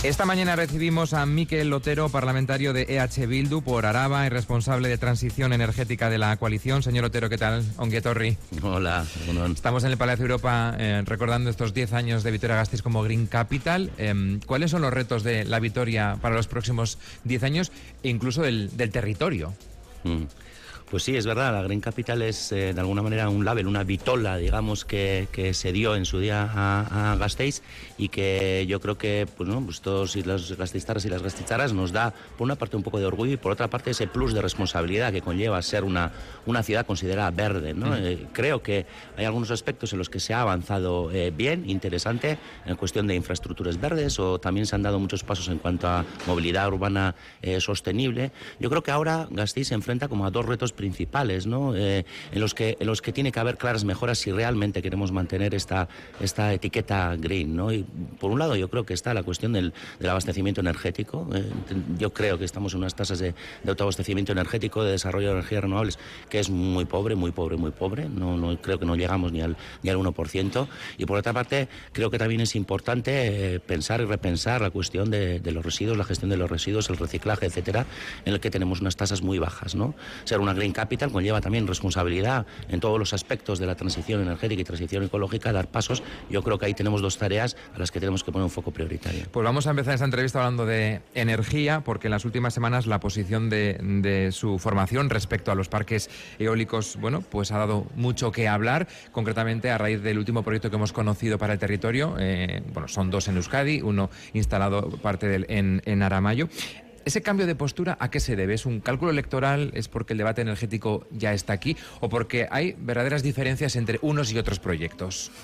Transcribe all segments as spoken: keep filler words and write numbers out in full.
Esta mañana recibimos a Mikel Otero, parlamentario de E H Bildu por Araba y responsable de transición energética de la coalición. Señor Otero, ¿qué tal? Ongi etorri. Hola. Bueno. Estamos en el Palacio Europa eh, recordando estos diez años de Vitoria-Gasteiz como Green Capital. Eh, ¿Cuáles son los retos de la Vitoria para los próximos diez años e incluso del, del territorio? Mm. Pues sí, es verdad, la Green Capital es eh, de alguna manera un label, una vitola, digamos, que, que se dio en su día a, a Gasteiz y que yo creo que pues, ¿no? pues todos y los gasteiztarras y las gasteiztarras nos da, por una parte, un poco de orgullo y por otra parte ese plus de responsabilidad que conlleva ser una, una ciudad considerada verde, ¿no? Mm. Eh, creo que hay algunos aspectos en los que se ha avanzado eh, bien, interesante, en cuestión de infraestructuras verdes, o también se han dado muchos pasos en cuanto a movilidad urbana eh, sostenible. Yo creo que ahora Gasteiz se enfrenta como a dos retos principales, ¿no? Eh, en los que en los que tiene que haber claras mejoras si realmente queremos mantener esta esta etiqueta green, ¿no? Y por un lado yo creo que está la cuestión del, del abastecimiento energético. Eh, yo creo que estamos en unas tasas de, de autoabastecimiento energético, de desarrollo de energías renovables, que es muy pobre, muy pobre, muy pobre. No, no creo que no llegamos ni al ni al uno por ciento. Y por otra parte creo que también es importante eh, pensar y repensar la cuestión de, de los residuos, la gestión de los residuos, el reciclaje, etcétera, en el que tenemos unas tasas muy bajas, ¿no? Ser una Green Capital conlleva también responsabilidad en todos los aspectos de la transición energética y transición ecológica, dar pasos. Yo creo que ahí tenemos dos tareas a las que tenemos que poner un foco prioritario. Pues vamos a empezar esta entrevista hablando de energía, porque en las últimas semanas la posición de, de su formación respecto a los parques eólicos, bueno, pues ha dado mucho que hablar, concretamente a raíz del último proyecto que hemos conocido para el territorio. Eh, bueno, son dos en Euskadi, uno instalado parte del, en, en Aramayo. ¿Ese cambio de postura a qué se debe? ¿Es un cálculo electoral? ¿Es porque el debate energético ya está aquí? ¿O porque hay verdaderas diferencias entre unos y otros proyectos?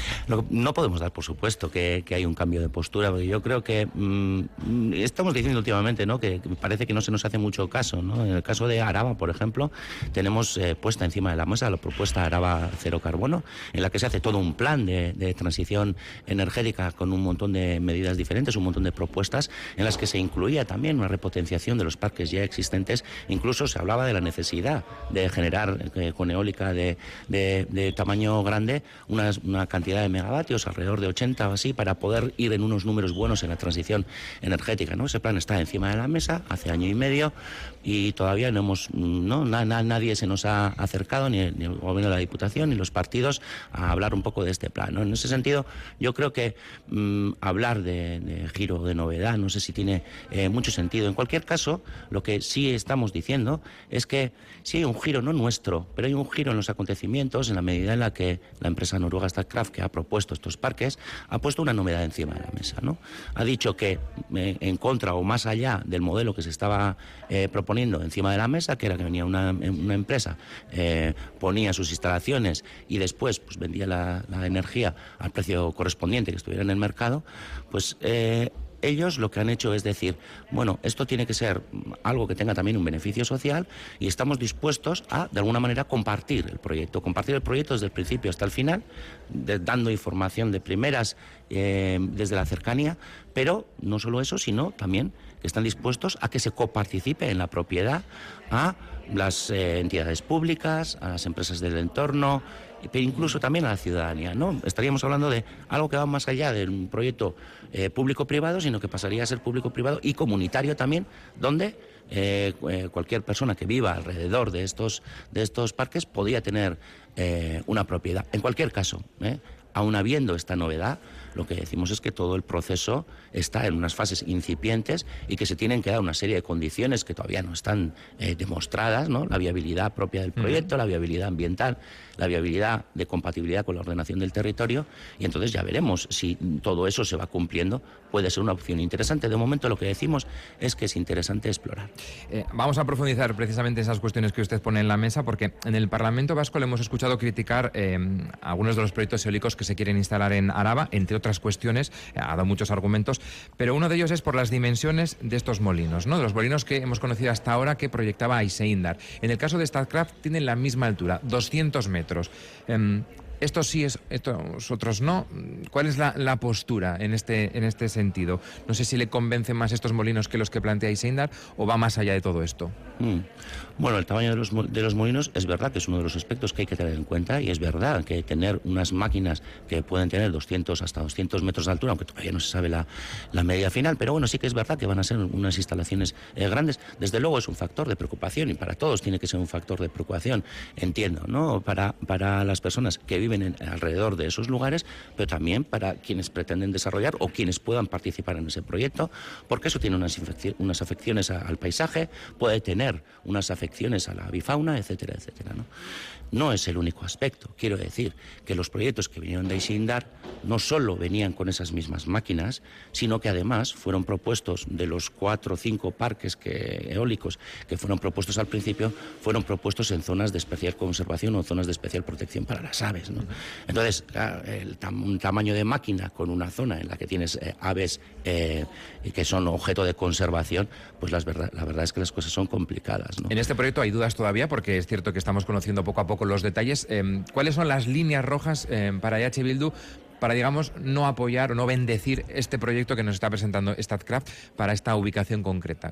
No podemos dar por supuesto que, que hay un cambio de postura, porque yo creo que mmm, estamos diciendo últimamente, ¿no?, que parece que no se nos hace mucho caso, ¿no? En el caso de Araba, por ejemplo, tenemos eh, puesta encima de la mesa la propuesta Araba Cero Carbono, en la que se hace todo un plan de, de transición energética con un montón de medidas diferentes, un montón de propuestas en las que se incluía también una potenciación de los parques ya existentes. Incluso se hablaba de la necesidad de generar eh, con eólica de, de, de tamaño grande una, una cantidad de megavatios, alrededor de ochenta o así, para poder ir en unos números buenos en la transición energética, ¿no? Ese plan está encima de la mesa hace año y medio y todavía no hemos, no na, na, nadie se nos ha acercado, ni, ni el gobierno de la Diputación ni los partidos, a hablar un poco de este plan, ¿no? En ese sentido, yo creo que mmm, hablar de, de giro, de novedad, no sé si tiene eh, mucho sentido. En cualquier caso, lo que sí estamos diciendo es que sí hay un giro, no nuestro, pero hay un giro en los acontecimientos en la medida en la que la empresa noruega Statkraft, que ha propuesto estos parques, ha puesto una novedad encima de la mesa, ¿no? Ha dicho que eh, en contra o más allá del modelo que se estaba eh, proponiendo encima de la mesa, que era que venía una, una empresa, eh, ponía sus instalaciones y después pues vendía la, la energía al precio correspondiente que estuviera en el mercado, pues eh, ellos lo que han hecho es decir, bueno, esto tiene que ser algo que tenga también un beneficio social y estamos dispuestos a, de alguna manera, compartir el proyecto. Compartir el proyecto desde el principio hasta el final, de, dando información de primeras eh, desde la cercanía, pero no solo eso, sino también que están dispuestos a que se coparticipe en la propiedad a las eh, entidades públicas, a las empresas del entorno, pero incluso también a la ciudadanía, ¿no? Estaríamos hablando de algo que va más allá de un proyecto eh, público-privado, sino que pasaría a ser público-privado y comunitario también, donde eh, eh, cualquier persona que viva alrededor de estos, de estos parques podría tener eh, una propiedad. En cualquier caso, ¿eh? Aún habiendo esta novedad, lo que decimos es que todo el proceso está en unas fases incipientes y que se tienen que dar una serie de condiciones que todavía no están eh, demostradas, ¿no? La viabilidad propia del proyecto, uh-huh. la viabilidad ambiental, la viabilidad de compatibilidad con la ordenación del territorio, y entonces ya veremos si todo eso se va cumpliendo. Puede ser una opción interesante. De momento lo que decimos es que es interesante explorar. Eh, vamos a profundizar precisamente esas cuestiones que usted pone en la mesa, porque en el Parlamento Vasco le hemos escuchado criticar eh, algunos de los proyectos eólicos que se quieren instalar en Araba, entre otras cuestiones, ha dado muchos argumentos, pero uno de ellos es por las dimensiones de estos molinos, ¿no? De los molinos que hemos conocido hasta ahora que proyectaba Aiseindar. En el caso de Statkraft tienen la misma altura, doscientos metros. Eh, estos sí, estos otros no. ¿Cuál es la, la postura en este, en este sentido? No sé si le convencen más estos molinos que los que plantea Iseindar o va más allá de todo esto. Mm. Bueno, el tamaño de los, de los molinos es verdad que es uno de los aspectos que hay que tener en cuenta, y es verdad que tener unas máquinas que pueden tener doscientos hasta doscientos metros de altura, aunque todavía no se sabe la, la medida final, pero bueno, sí que es verdad que van a ser unas instalaciones eh, grandes. Desde luego es un factor de preocupación, y para todos tiene que ser un factor de preocupación, entiendo, ¿no? Para, para las personas que viven en, alrededor de esos lugares, pero también para quienes pretenden desarrollar o quienes puedan participar en ese proyecto, porque eso tiene unas, unas afecciones a, al paisaje, puede tener unas afecciones a la avifauna, etcétera, etcétera, ¿no? No es el único aspecto. Quiero decir que los proyectos que vinieron de Iseindar no solo venían con esas mismas máquinas, sino que además fueron propuestos, de los cuatro o cinco parques que, eólicos que fueron propuestos al principio, fueron propuestos en zonas de especial conservación o zonas de especial protección para las aves, ¿no? Entonces, el tam un tamaño de máquina con una zona en la que tienes eh, aves eh, que son objeto de conservación, pues las verdad, la verdad es que las cosas son complicadas, ¿no? En este proyecto hay dudas todavía, porque es cierto que estamos conociendo poco a poco los detalles. Eh, ¿Cuáles son las líneas rojas eh, para E H Bildu para, digamos, no apoyar o no bendecir este proyecto que nos está presentando Statkraft para esta ubicación concreta?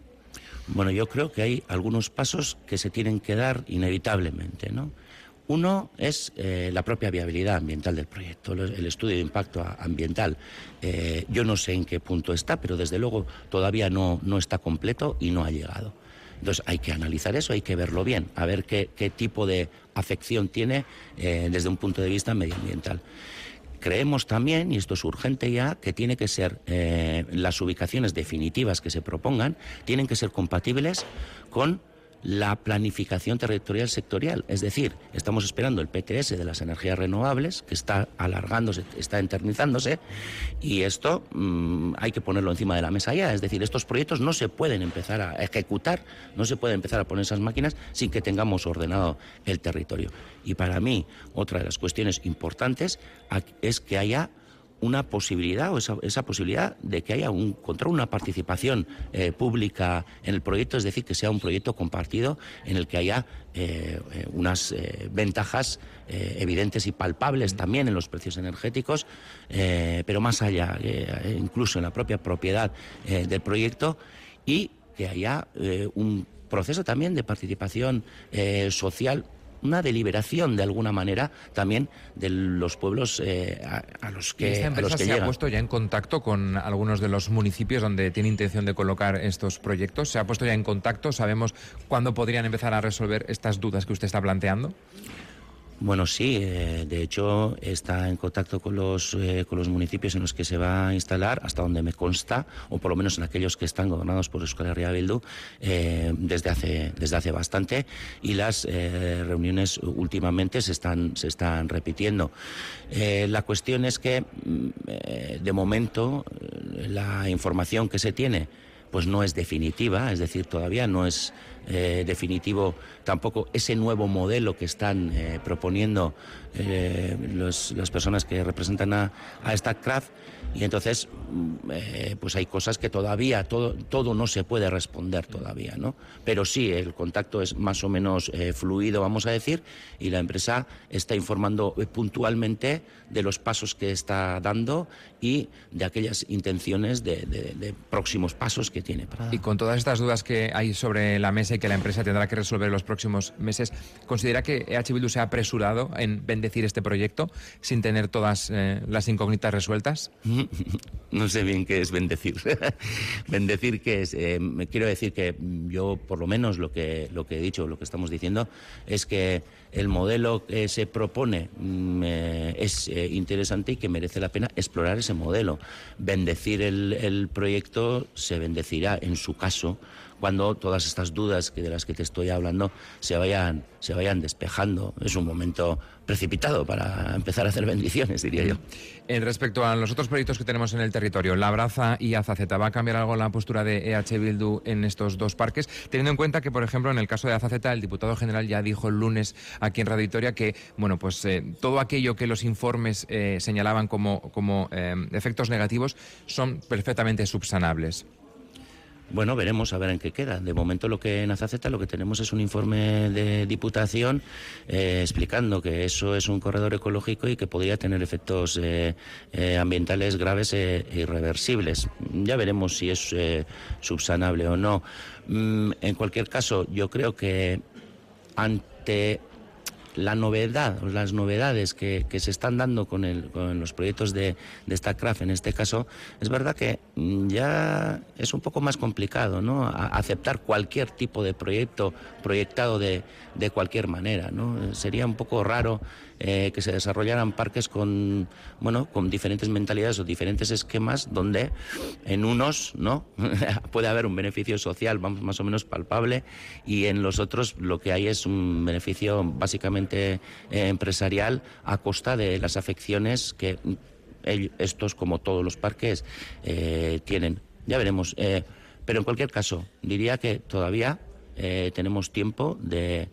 Bueno, yo creo que hay algunos pasos que se tienen que dar inevitablemente, ¿no? Uno es eh, la propia viabilidad ambiental del proyecto, el estudio de impacto ambiental. Eh, yo no sé en qué punto está, pero desde luego todavía no, no está completo y no ha llegado. Entonces hay que analizar eso, hay que verlo bien, a ver qué, qué tipo de afección tiene eh, desde un punto de vista medioambiental. Creemos también, y esto es urgente ya, que tiene que ser eh, las ubicaciones definitivas que se propongan, tienen que ser compatibles con la planificación territorial sectorial. Es decir, estamos esperando el P T S de las energías renovables, que está alargándose, está eternizándose, y esto mmm, hay que ponerlo encima de la mesa ya. Es decir, estos proyectos no se pueden empezar a ejecutar, no se pueden empezar a poner esas máquinas sin que tengamos ordenado el territorio. Y para mí, otra de las cuestiones importantes es que haya una posibilidad o esa, esa posibilidad de que haya un control, una participación eh, pública en el proyecto, es decir, que sea un proyecto compartido en el que haya eh, unas eh, ventajas eh, evidentes y palpables también en los precios energéticos, eh, pero más allá, eh, incluso en la propia propiedad eh, del proyecto, y que haya eh, un proceso también de participación eh, social, una deliberación de alguna manera también de los pueblos eh, a, a los que, esta empresa a los que se llegan. ha puesto ya en contacto con algunos de los municipios donde tiene intención de colocar estos proyectos. ¿Se ha puesto ya en contacto? ¿Sabemos cuándo podrían empezar a resolver estas dudas que usted está planteando? Bueno, sí, eh, de hecho está en contacto con los, eh, con los municipios en los que se va a instalar, hasta donde me consta, o por lo menos en aquellos que están gobernados por Euskal Herria Bildu, eh, desde, hace, desde hace bastante, y las eh, reuniones últimamente se están, se están repitiendo. Eh, la cuestión es que, eh, de momento, la información que se tiene pues no es definitiva, es decir, todavía no es eh, definitivo tampoco ese nuevo modelo que están eh, proponiendo eh, los, las personas que representan a, a Statkraft, y entonces eh, pues hay cosas que todavía todo, todo no se puede responder todavía, ¿no? Pero sí, el contacto es más o menos eh, fluido, vamos a decir, y la empresa está informando puntualmente de los pasos que está dando y de aquellas intenciones de, de, de próximos pasos que tiene. Para... Y con todas estas dudas que hay sobre la mesa y que la empresa tendrá que resolver en los próximos meses, ¿considera que E H Bildu se ha apresurado en bendecir este proyecto sin tener todas eh, las incógnitas resueltas? No sé bien qué es bendecir. Bendecir qué es. Eh, quiero decir que yo, por lo menos, lo que, lo que he dicho, lo que estamos diciendo, es que el modelo que se propone eh, es eh, interesante y que merece la pena explorar ese modelo. Bendecir el, el proyecto se bendecirá, en su caso, cuando todas estas dudas que de las que te estoy hablando se vayan, se vayan despejando. Es un momento precipitado para empezar a hacer bendiciones, diría yo. En respecto a los otros proyectos que tenemos en el territorio, Labraza y Azazeta, ¿va a cambiar algo la postura de E H Bildu en estos dos parques? Teniendo en cuenta que, por ejemplo, en el caso de Azazeta, el diputado general ya dijo el lunes aquí en Radio Vitoria que, bueno, pues eh, todo aquello que los informes eh, señalaban como, como eh, efectos negativos son perfectamente subsanables. Bueno, veremos a ver en qué queda. De momento lo que en Azaceta lo que tenemos es un informe de Diputación eh, explicando que eso es un corredor ecológico y que podría tener efectos eh, eh, ambientales graves e irreversibles. Ya veremos si es eh, subsanable o no. Mm, en cualquier caso, yo creo que ante la novedad, las novedades que, que se están dando con, el, con los proyectos de, de Statkraft, en este caso, es verdad que ya es un poco más complicado, ¿no?, a aceptar cualquier tipo de proyecto proyectado de, de cualquier manera, ¿no? Sería un poco raro eh, que se desarrollaran parques con, bueno, con diferentes mentalidades o diferentes esquemas donde en unos, ¿no?, puede haber un beneficio social, vamos, más o menos palpable, y en los otros lo que hay es un beneficio básicamente Eh, empresarial a costa de las afecciones que ellos, estos, como todos los parques, eh, tienen. Ya veremos. Eh, pero en cualquier caso, diría que todavía eh, tenemos tiempo de,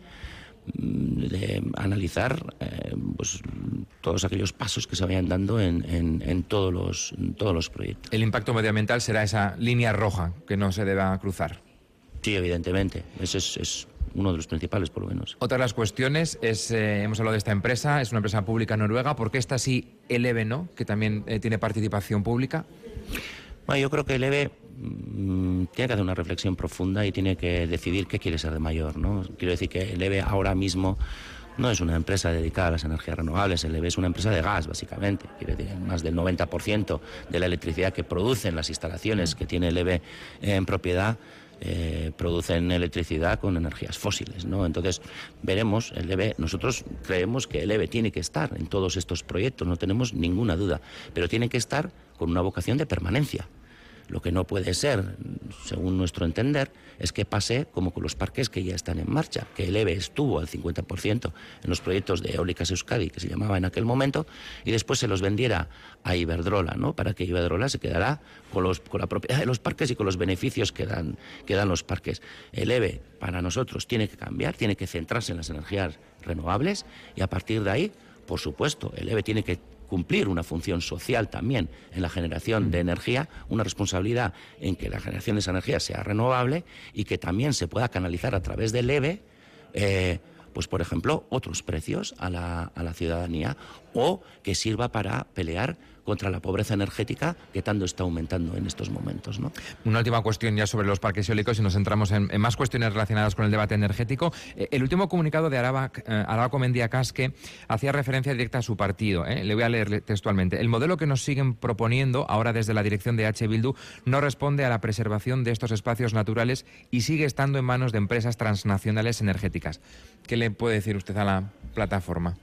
de analizar eh, pues, todos aquellos pasos que se vayan dando en, en, en, todos los, en todos los proyectos. El impacto medioambiental será esa línea roja que no se deba cruzar. Sí, evidentemente. Eso es... es uno de los principales, por lo menos. Otra de las cuestiones es, eh, hemos hablado de esta empresa, es una empresa pública noruega, ¿por qué esta sí, el EVE no, que también eh, tiene participación pública? Bueno, yo creo que el EVE mmm, tiene que hacer una reflexión profunda y tiene que decidir qué quiere ser de mayor, ¿no? Quiero decir que el EVE ahora mismo no es una empresa dedicada a las energías renovables, el EVE es una empresa de gas, básicamente. Quiere decir, más del noventa por ciento de la electricidad que producen las instalaciones que tiene el EVE en propiedad Eh, producen electricidad con energías fósiles, ¿no? Entonces, veremos, el EVE, nosotros creemos que el EVE tiene que estar en todos estos proyectos, no tenemos ninguna duda, pero tiene que estar con una vocación de permanencia. Lo que no puede ser, según nuestro entender, es que pase como con los parques que ya están en marcha, que el EVE estuvo al cincuenta por ciento en los proyectos de Eólicas Euskadi, que se llamaba en aquel momento, y después se los vendiera a Iberdrola, ¿no?, para que Iberdrola se quedara con, los, con la propiedad de los parques y con los beneficios que dan, que dan los parques. El EVE, para nosotros, tiene que cambiar, tiene que centrarse en las energías renovables y a partir de ahí, por supuesto, el EVE tiene que cumplir una función social también en la generación de energía, una responsabilidad en que la generación de esa energía sea renovable y que también se pueda canalizar a través del EVE, eh, pues por ejemplo, otros precios a la, a la ciudadanía, o que sirva para pelear contra la pobreza energética que tanto está aumentando en estos momentos, ¿no? Una última cuestión ya sobre los parques eólicos y nos centramos en, en más cuestiones relacionadas con el debate energético. Eh, el último comunicado de Araba, eh, Araba Mendía Casque hacía referencia directa a su partido. Eh. Le voy a leer textualmente. El modelo que nos siguen proponiendo ahora desde la dirección de H. Bildu no responde a la preservación de estos espacios naturales y sigue estando en manos de empresas transnacionales energéticas. ¿Qué le puede decir usted a la plataforma?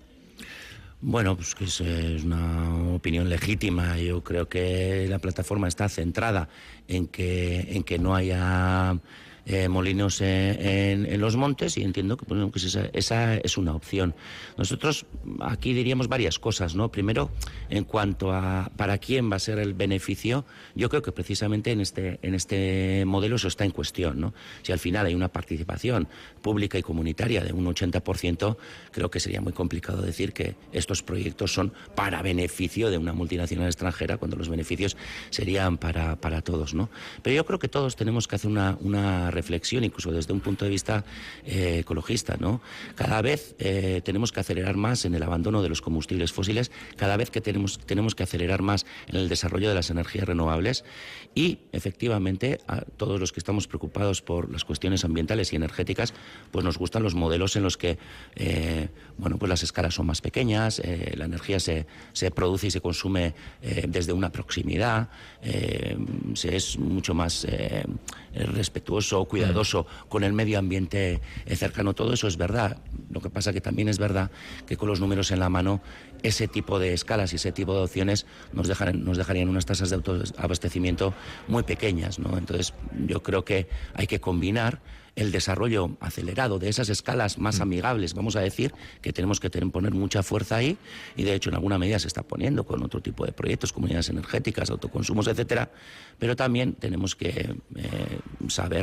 Bueno, pues que es, es una opinión legítima. Yo creo que la plataforma está centrada en que, en que no haya eh, molinos en, en, en los montes, y entiendo que, bueno, pues esa, esa es una opción. Nosotros aquí diríamos varias cosas, ¿no? Primero, en cuanto a para quién va a ser el beneficio, yo creo que precisamente en este, en este modelo eso está en cuestión, ¿no? Si al final hay una participación pública y comunitaria de un ochenta por ciento, creo que sería muy complicado decir que estos proyectos son para beneficio de una multinacional extranjera, cuando los beneficios serían para, para todos, ¿no? Pero yo creo que todos tenemos que hacer una, una reflexión, incluso desde un punto de vista eh, ecologista, ¿no? Cada vez eh, tenemos que acelerar más en el abandono de los combustibles fósiles, cada vez que tenemos, tenemos que acelerar más en el desarrollo de las energías renovables, y efectivamente a todos los que estamos preocupados por las cuestiones ambientales y energéticas, pues nos gustan los modelos en los que eh, bueno, pues las escalas son más pequeñas, eh, la energía se, se produce y se consume eh, desde una proximidad, eh, se es mucho más eh, respetuoso, cuidadoso con el medio ambiente cercano. Todo eso es verdad. Lo que pasa que también es verdad que con los números en la mano, ese tipo de escalas y ese tipo de opciones nos dejarían, nos dejarían unas tasas de autoabastecimiento muy pequeñas, ¿no? Entonces yo creo que hay que combinar el desarrollo acelerado de esas escalas más amigables, vamos a decir, que tenemos que tener, poner mucha fuerza ahí, y de hecho en alguna medida se está poniendo con otro tipo de proyectos, comunidades energéticas, autoconsumos, etcétera, pero también tenemos que eh, saber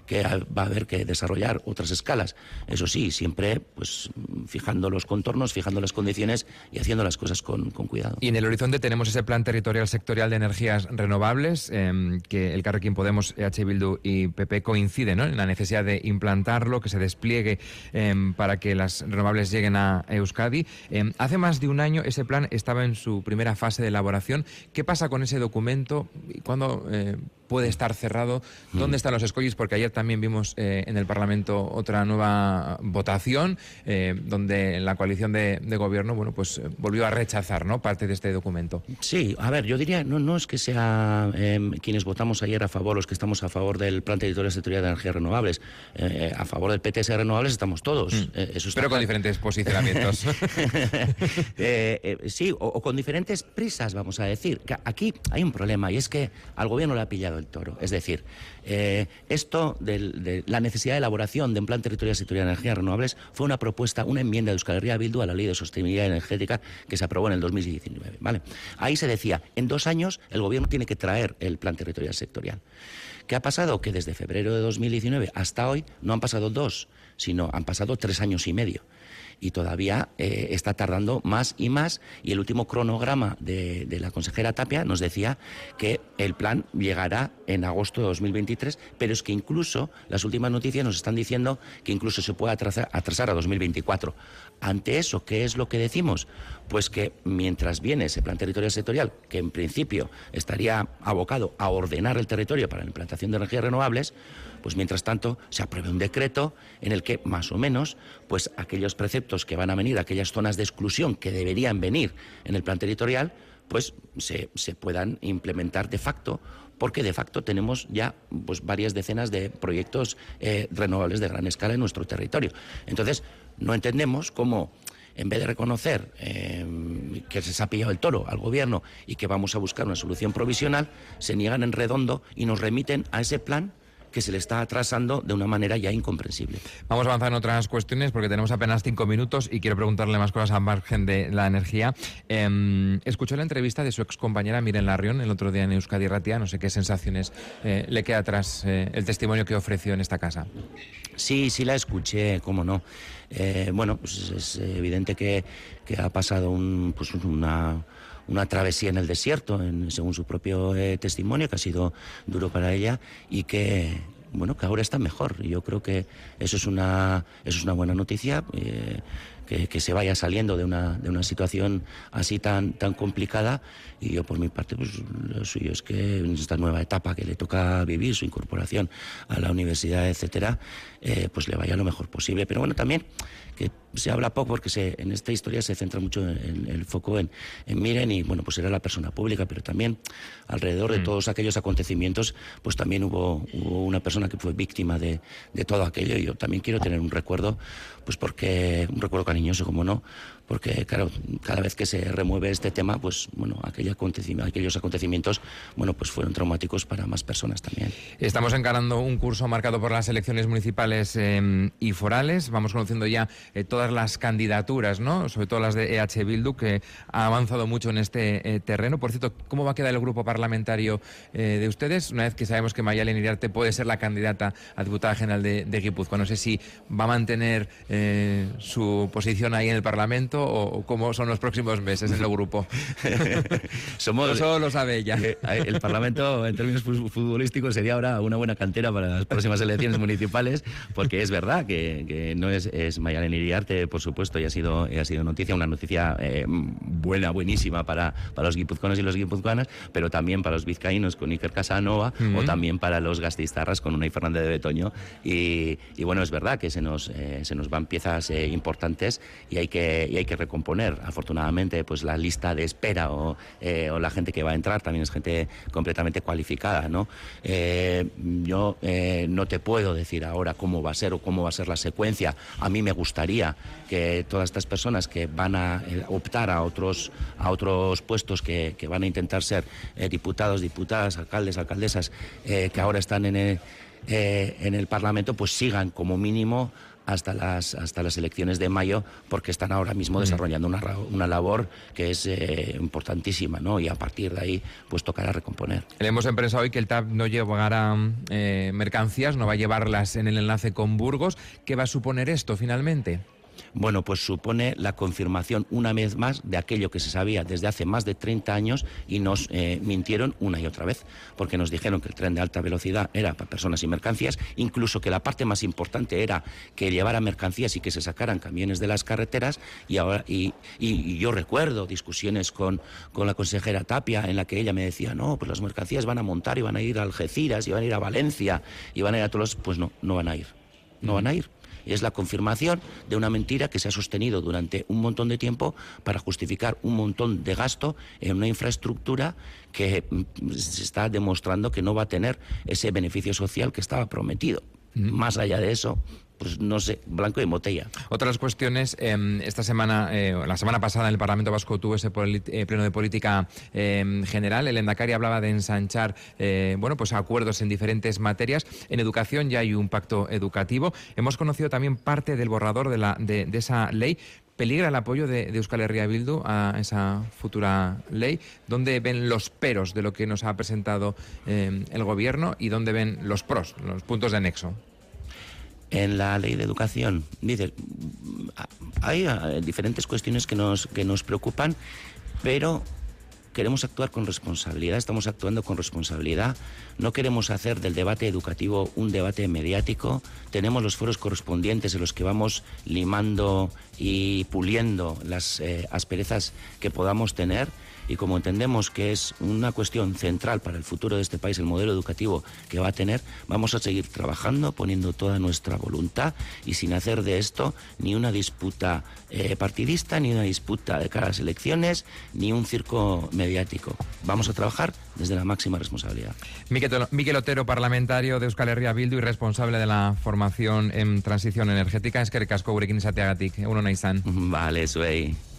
que va a haber que desarrollar otras escalas. Eso sí, siempre pues fijando los contornos, fijando las condiciones y haciendo las cosas con, con cuidado. Y en el horizonte tenemos ese plan territorial sectorial de energías renovables, eh, que el Elkarrekin Podemos, E H Bildu y P P coinciden, ¿no?, en la necesidad de implantarlo, que se despliegue eh, para que las renovables lleguen a Euskadi. Eh, hace más de un año ese plan estaba en su primera fase de elaboración. ¿Qué pasa con ese documento? ¿Cuándo eh, puede estar cerrado? ¿Dónde están los escollos? Porque ayer también vimos eh, en el Parlamento otra nueva votación eh, donde la coalición de, de gobierno, bueno, pues eh, volvió a rechazar, ¿no?, parte de este documento. Sí, a ver, yo diría, no, no es que sea eh, quienes votamos ayer a favor, los que estamos a favor del Plan Territorial Sectorial de Energías Renovables, eh, a favor del P T S Renovables estamos todos. Mm. Eh, eso está Pero con claro. diferentes posicionamientos. eh, eh, sí, o, o con diferentes prisas, vamos a decir. Que aquí hay un problema y es que al gobierno le ha pillado el toro. Es decir, eh, esto del, de la necesidad de elaboración de un Plan Territorial Sectorial de Energías Renovables fue una propuesta, una enmienda de Euskal Herria Bildu a la Ley de Sostenibilidad Energética que se aprobó en el dos mil diecinueve. ¿Vale? Ahí se decía, en dos años el gobierno tiene que traer el Plan Territorial Sectorial. ¿Qué ha pasado? Que desde febrero de dos mil diecinueve hasta hoy no han pasado dos, sino han pasado tres años y medio. Y todavía eh, está tardando más y más, y el último cronograma de, de la consejera Tapia nos decía que el plan llegará en agosto de dos mil veintitrés, pero es que incluso las últimas noticias nos están diciendo que incluso se puede atrasar, atrasar a dos mil veinticuatro. Ante eso, ¿qué es lo que decimos? Pues que mientras viene ese plan territorial sectorial, que en principio estaría abocado a ordenar el territorio para la implantación de energías renovables, pues mientras tanto se apruebe un decreto en el que más o menos pues aquellos preceptos que van a venir, aquellas zonas de exclusión que deberían venir en el plan territorial, pues se, se puedan implementar de facto, porque de facto tenemos ya pues varias decenas de proyectos eh, renovables de gran escala en nuestro territorio. Entonces, no entendemos cómo, en vez de reconocer eh, que se ha pillado el toro al gobierno y que vamos a buscar una solución provisional, se niegan en redondo y nos remiten a ese plan que se le está atrasando de una manera ya incomprensible. Vamos a avanzar en otras cuestiones porque tenemos apenas cinco minutos y quiero preguntarle más cosas al margen de la energía. Eh, escuchó la entrevista de su excompañera Miren Larrión el otro día en Euskadi Irratia. No sé qué sensaciones eh, le queda tras eh, el testimonio que ofreció en esta casa. Sí, sí la escuché, cómo no. Eh, bueno, pues es evidente que, que ha pasado un, pues una... una travesía en el desierto, en, según su propio eh, testimonio, que ha sido duro para ella y que, bueno, que ahora está mejor. Yo creo que eso es una, eso es una buena noticia, eh, que, que se vaya saliendo de una, de una situación así tan, tan complicada. Y yo, por mi parte, pues lo suyo es que en esta nueva etapa que le toca vivir, su incorporación a la universidad, etcétera, eh, pues le vaya lo mejor posible. Pero bueno, también que se habla poco porque se, en esta historia se centra mucho en, en el foco en, en Miren y, bueno, pues era la persona pública, pero también alrededor de todos aquellos acontecimientos, pues también hubo, hubo una persona que fue víctima de, de todo aquello. Y yo también quiero tener un recuerdo, pues porque, un recuerdo cariñoso, como no, porque, claro, cada vez que se remueve este tema, pues, bueno, aquellos acontecimientos, aquellos acontecimientos, bueno, pues fueron traumáticos para más personas también. Estamos encarando un curso marcado por las elecciones municipales eh, y forales. Vamos conociendo ya eh, todas las candidaturas, ¿no? Sobre todo las de E H Bildu, que ha avanzado mucho en este eh, terreno. Por cierto, ¿cómo va a quedar el grupo parlamentario eh, de ustedes? Una vez que sabemos que Maddalen Iriarte puede ser la candidata a diputada general de, de Guipúzcoa. No sé si va a mantener eh, su posición ahí en el Parlamento o, o cómo son los próximos meses en el grupo. Somos, Eso lo sabe ella. Eh, el Parlamento, en términos futbolísticos, sería ahora una buena cantera para las próximas elecciones municipales, porque es verdad que, que no es, es Maddalen Iriarte, por supuesto, y ha sido, ha sido noticia, una noticia eh, buena, buenísima para, para los guipuzcoanos y los guipuzcoanas, pero también para los vizcaínos con Iker Casanova, uh-huh. o también para los gasteiztarras con Unai Fernández de Betoño. Y, y bueno, es verdad que se nos, eh, se nos van piezas eh, importantes y hay, que, y hay que recomponer. Afortunadamente, pues la lista de espera o, eh, o la gente que va a entrar también es gente completamente cualificada, ¿no? Eh, yo eh, no te puedo decir ahora cómo va a ser o cómo va a ser la secuencia. A mí me gustaría que todas estas personas que van a eh, optar a otros, a otros puestos que, que van a intentar ser eh, diputados, diputadas, alcaldes, alcaldesas, eh, que ahora están en el, eh, en el Parlamento, pues sigan como mínimo hasta las, hasta las elecciones de mayo, porque están ahora mismo desarrollando una, una labor que es eh, importantísima, ¿no? Y a partir de ahí, pues tocará recomponer. Leemos en prensa hoy que el T A V no llevará eh, mercancías, no va a llevarlas en el enlace con Burgos. ¿Qué va a suponer esto finalmente? Bueno, pues supone la confirmación una vez más de aquello que se sabía desde hace más de treinta años y nos eh, mintieron una y otra vez, porque nos dijeron que el tren de alta velocidad era para personas y mercancías, incluso que la parte más importante era que llevara mercancías y que se sacaran camiones de las carreteras, y ahora y, y, y yo recuerdo discusiones con, con la consejera Tapia en la que ella me decía, no, pues las mercancías van a montar y van a ir a Algeciras y van a ir a Valencia y van a ir a todos los... Pues no, no van a ir, no van a ir. Es la confirmación de una mentira que se ha sostenido durante un montón de tiempo para justificar un montón de gasto en una infraestructura que se está demostrando que no va a tener ese beneficio social que estaba prometido. Mm. Más allá de eso, pues no sé, blanco y botella. Otras cuestiones, eh, esta semana, eh, la semana pasada en el Parlamento Vasco tuvo ese eh, pleno de política eh, general. El Lehendakari hablaba de ensanchar eh, bueno, pues acuerdos en diferentes materias. En educación ya hay un pacto educativo. Hemos conocido también parte del borrador de, la, de, de esa ley. ¿Peligra el apoyo de, de Euskal Herria Bildu a esa futura ley? ¿Dónde ven los peros de lo que nos ha presentado eh, el Gobierno y dónde ven los pros, los puntos de nexo? En la ley de educación, dice, hay diferentes cuestiones que nos, que nos preocupan, pero queremos actuar con responsabilidad, estamos actuando con responsabilidad, no queremos hacer del debate educativo un debate mediático, tenemos los foros correspondientes en los que vamos limando y puliendo las eh, asperezas que podamos tener, y como entendemos que es una cuestión central para el futuro de este país, el modelo educativo que va a tener, vamos a seguir trabajando, poniendo toda nuestra voluntad y sin hacer de esto ni una disputa eh, partidista, ni una disputa de cara a las elecciones, ni un circo mediático. Vamos a trabajar desde la máxima responsabilidad. Mikel Otero, parlamentario de Euskal Herria Bildu y responsable de la formación en transición energética. Eskerrik asko gurekin izateagatik. Egun ona izan. Vale, zuei.